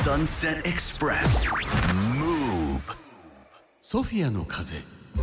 Sunset Express. Move. ソフィアの風。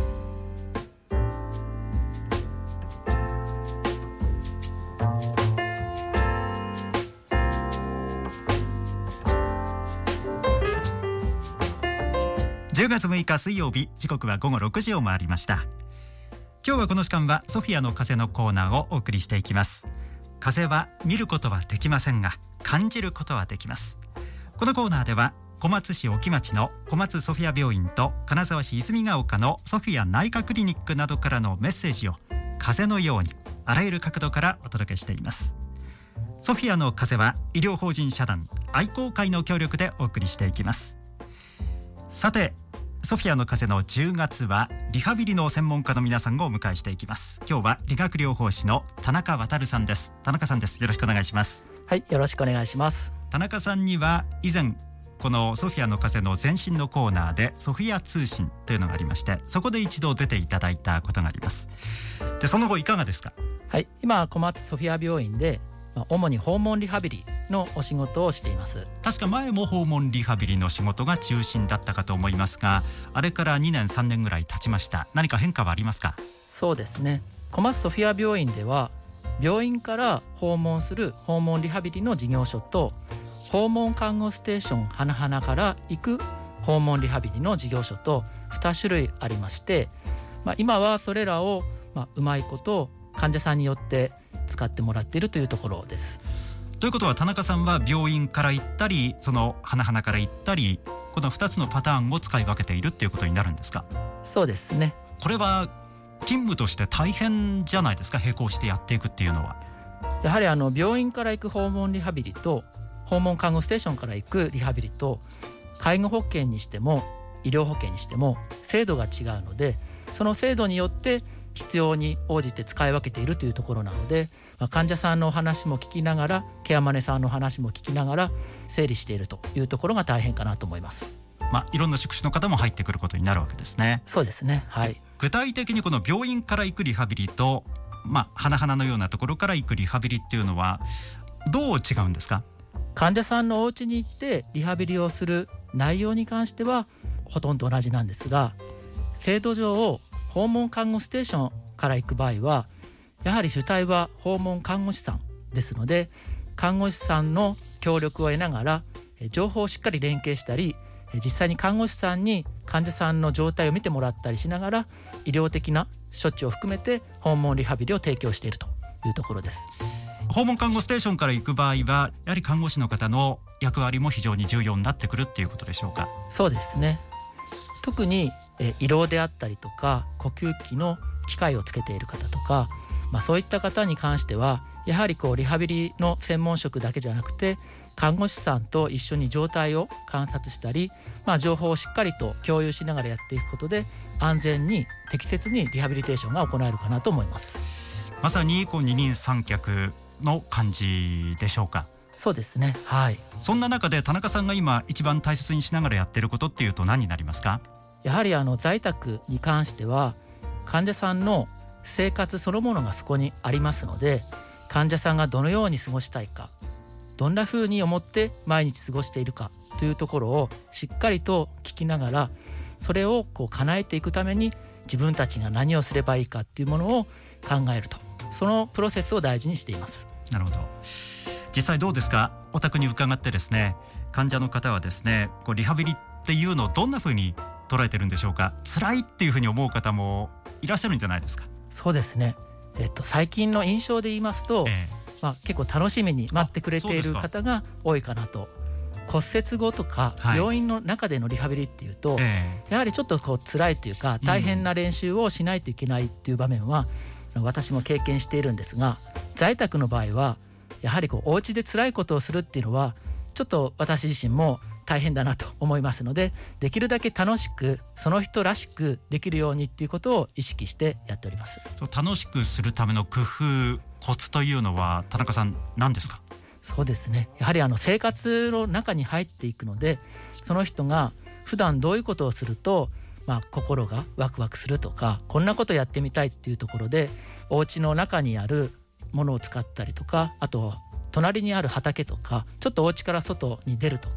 10月6日水曜日、時刻は午後6時を回りました。今日はこの時間はソフィアの風のコーナーをお送りしていきます。風は見ることはできませんが、感じることはできます。このコーナーでは小松市沖町の小松ソフィア病院と金沢市泉ヶ丘のソフィア内科クリニックなどからのメッセージを風のようにあらゆる角度からお届けしています。ソフィアの風は医療法人社団愛好会の協力でお送りしていきます。さて、ソフィアの風の10月はリハビリの専門家の皆さんをお迎えしていきます。今日は理学療法士の田中航さんです。田中さんです。よろしくお願いします。 はい、よろしくお願いします。 田中さんには以前このソフィアの風の前身のコーナーでソフィア通信というのがありまして、そこで一度出ていただいたことがあります。で、その後いかがですか？ はい、今小松ソフィア病院で主に訪問リハビリのお仕事をしています。 確か前も訪問リハビリの仕事が中心だったかと思いますが、あれから2年3年ぐらい経ちました。何か変化はありますか？ そうですね、小松ソフィア病院では病院から訪問する訪問リハビリの事業所と訪問看護ステーション花々から行く訪問リハビリの事業所と2種類ありまして、今はそれらをうまいこと患者さんによって使ってもらっているというところです。 ということは田中さんは病院から行ったり、その花々から行ったり、この2つのパターンを使い分けているっていうことになるんですか？ そうですね。 これは勤務として大変じゃないですか？並行してやっていくっていうのは。 やはり病院から行く訪問リハビリと訪問看護ステーションから行くリハビリと介護保険にしても医療保険にしても制度が違うので、その制度によって必要に応じて使い分けているというところなので、患者さんのお話も聞きながらケアマネさんのお話も聞きながら整理しているというところが大変かなと思います。 いろんな職種の方も入ってくることになるわけですね。 そうですね、はい。 具体的にこの病院から行くリハビリと、花々のようなところから行くリハビリっていうのはどう違うんですか？ 患者さんのお家に行ってリハビリをする内容に関してはほとんど同じなんですが、制度上訪問看護ステーションから行く場合はやはり主体は訪問看護師さんですので、看護師さんの協力を得ながら情報をしっかり連携したり、実際に看護師さんに患者さんの状態を見てもらったりしながら医療的な処置を含めて訪問リハビリを提供しているというところです。 訪問看護ステーションから行く場合はやはり看護師の方の役割も非常に重要になってくるっていうことでしょうか？そうですね。 特に胃ろうであったりとか呼吸器の機械をつけている方とか、そういった方に関してはやはりリハビリの専門職だけじゃなくて看護師さんと一緒に状態を観察したり、情報をしっかりと共有しながらやっていくことで安全に適切にリハビリテーションが行えるかなと思います。 まさに二人三脚の感じでしょうか？ そうですね、はい。 そんな中で田中さんが今一番大切にしながらやっていることっていうと何になりますか？ やはり在宅に関しては患者さんの生活そのものがそこにありますので、患者さんがどのように過ごしたいか、どんな風に思って毎日過ごしているかというところをしっかりと聞きながら、それを叶えていくために自分たちが何をすればいいかっていうものを考えると、そのプロセスを大事にしています。 なるほど。実際どうですか？お宅に伺ってですね、患者の方はですね、リハビリっていうのをどんな風に捉えてるんでしょうか？辛いっていう風に思う方もいらっしゃるんじゃないですか？ そうですね、最近の印象で言いますと、結構楽しみに待ってくれている方が多いかなと。骨折後とか病院の中でのリハビリっていうと、やはりちょっと辛いというか大変な練習をしないといけないっていう場面は、私も経験しているんですが、在宅の場合はやはりお家で辛いことをするっていうのはちょっと私自身も大変だなと思いますので、できるだけ楽しくその人らしくできるようにっていうことを意識してやっております。 楽しくするための工夫、コツというのは田中さん何ですか？ そうですね、やはり生活の中に入っていくので、その人が普段どういうことをすると、心がワクワクするとか、こんなことやってみたいっていうところでお家の中にあるものを使ったりとか、あと隣にある畑とかちょっとお家から外に出るとか、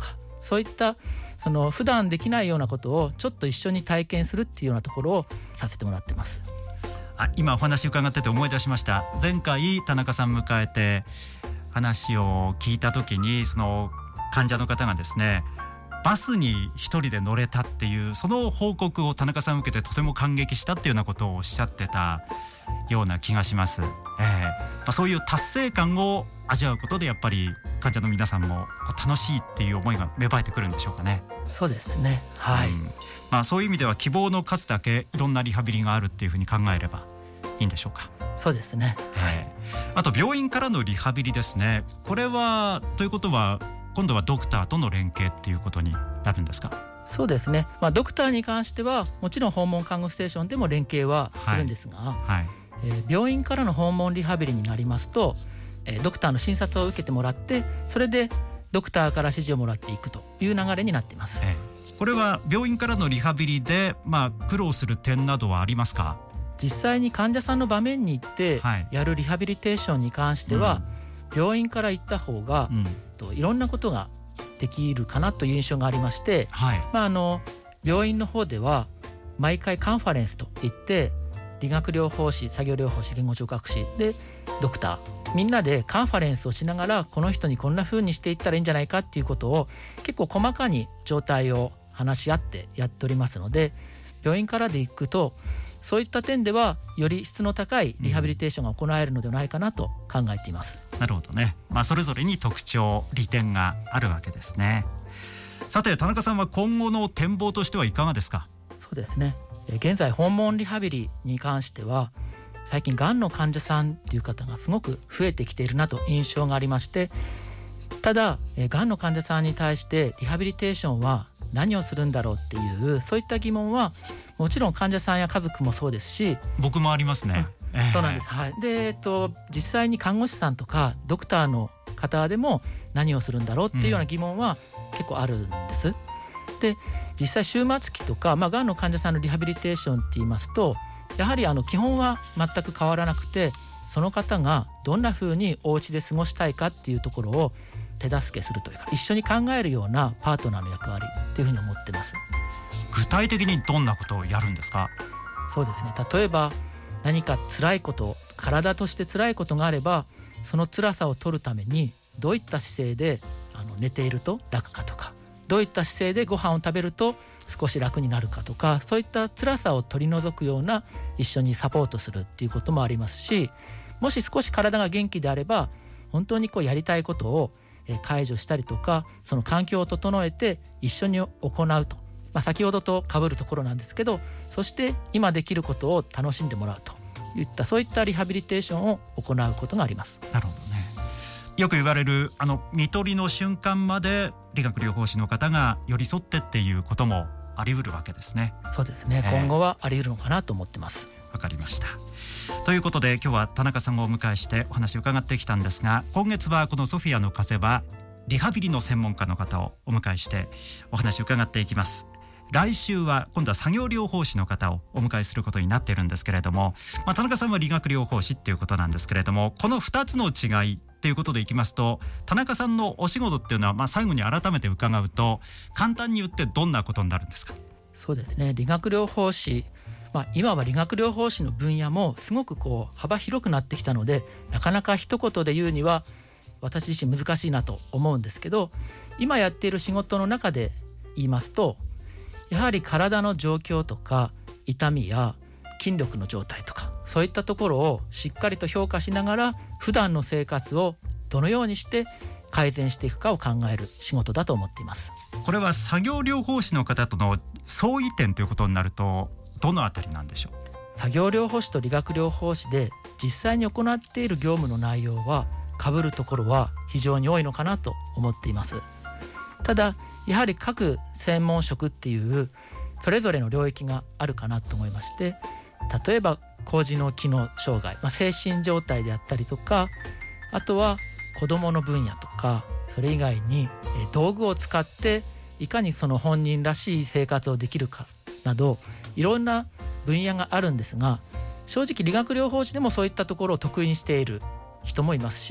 そういった普段できないようなことをちょっと一緒に体験するっていうようなところをさせてもらってます。 今お話伺ってて思い出しました。前回田中さん迎えて話を聞いた時に、その患者の方がですね、バスに一人で乗れたっていうその報告を田中さん受けてとても感激したっていうようなことをおっしゃってたような気がします。そういう達成感を味わうことでやっぱり患者の皆さんも楽しいっていう思いが芽生えてくるんでしょうかね。 そうですね、はい。 そういう意味では希望の数だけいろんなリハビリがあるっていうふうに考えればいいんでしょうか。 そうですね、 あと病院からのリハビリですね。これはということは今度はドクターとの連携っていうことになるんですか？ そうですね、ドクターに関してはもちろん訪問看護ステーションでも連携はするんですが、病院からの訪問リハビリになりますと、ドクターの診察を受けてもらって、それでドクターから指示をもらっていくという流れになっています。 これは病院からのリハビリで、苦労する点などはありますか？ 実際に患者さんの場面に行ってやるリハビリテーションに関しては、病院から行った方が、いろんなことができるかなという印象がありまして、病院の方では毎回カンファレンスといって、理学療法士、作業療法士、言語聴覚士でドクター、みんなでカンファレンスをしながら、この人にこんな風にしていったらいいんじゃないかっていうことを結構細かに状態を話し合ってやっておりますので、病院からで行くとそういった点ではより質の高いリハビリテーションが行えるのではないかなと考えています。 なるほどね、それぞれに特徴、利点があるわけですね。さて田中さんは今後の展望としてはいかがですか？ そうですね、現在訪問リハビリに関しては最近がんの患者さんっていう方がすごく増えてきているなと印象がありまして、ただがんの患者さんに対してリハビリテーションは何をするんだろうっていう、そういった疑問はもちろん患者さんや家族もそうですし、 僕もありますね。 そうなんです、で、実際に看護師さんとかドクターの方でも何をするんだろうっていうような疑問は結構あるんです。で、実際終末期とか、がんの患者さんのリハビリテーションって言いますと、やはり基本は全く変わらなくて、その方がどんな風にお家で過ごしたいかっていうところを手助けするというか、一緒に考えるようなパートナーの役割っていうふうに思ってます。 具体的にどんなことをやるんですか？ そうですね、例えば何か辛いこと、体として辛いことがあれば、その辛さを取るためにどういった姿勢で寝ていると楽かとか、どういった姿勢でご飯を食べると少し楽になるかとか、そういった辛さを取り除くような一緒にサポートするっていうこともありますし、もし少し体が元気であれば本当にやりたいことを解除したりとか、その環境を整えて一緒に行うと、先ほどと被るところなんですけど、そして今できることを楽しんでもらうといった、そういったリハビリテーションを行うことがあります。 なるほどね。よく言われる看取りの瞬間まで理学療法士の方が寄り添ってっていうこともあり得るわけですね。 そうですね、今後はあり得るのかなと思ってます。 わかりました。ということで今日は田中さんをお迎えしてお話を伺ってきたんですが、今月はこのソフィアの風はリハビリの専門家の方をお迎えしてお話を伺っていきます。来週は今度は作業療法士の方をお迎えすることになっているんですけれども、田中さんは理学療法士っていうことなんですけれども、この2つの違いっていうことでいきますと、田中さんのお仕事っていうのは、最後に改めて伺うと簡単に言ってどんなことになるんですか？ そうですね、理学療法士、今は理学療法士の分野もすごく幅広くなってきたので、なかなか一言で言うには私自身難しいなと思うんですけど、今やっている仕事の中で言いますと、やはり体の状況とか痛みや筋力の状態とか、そういったところをしっかりと評価しながら普段の生活をどのようにして改善していくかを考える仕事だと思っています。 これは作業療法士の方との相違点ということになるとどのあたりなんでしょう？ 作業療法士と理学療法士で実際に行っている業務の内容は被るところは非常に多いのかなと思っています。ただやはり各専門職っていうそれぞれの領域があるかなと思いまして、例えば高次脳機能障害、精神状態であったりとか、あとは子どもの分野とか、それ以外に道具を使っていかにその本人らしい生活をできるかなど、いろんな分野があるんですが、正直理学療法士でもそういったところを得意にしている人もいますし、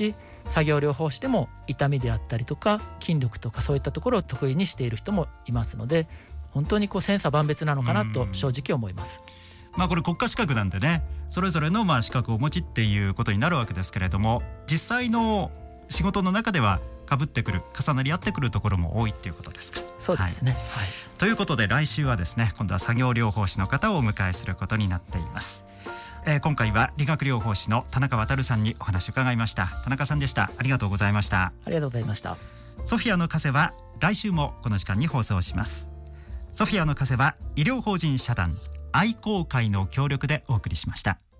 作業療法士でも痛みであったりとか筋力とかそういったところを得意にしている人もいますので、本当に千差万別なのかなと正直思います。 これ国家資格なんでね、それぞれの資格をお持ちっていうことになるわけですけれども、実際の仕事の中では被ってくる、重なり合ってくるところも多いっていうことですか。 そうですね、はい。 ということで来週はですね、今度は作業療法士の方をお迎えすることになっています。今回は理学療法士の田中航さんにお話を伺いました。田中さんでした。ありがとうございました。 ありがとうございました。 ソフィアの風は来週もこの時間に放送します。ソフィアの風は医療法人社団愛好会の協力でお送りしました。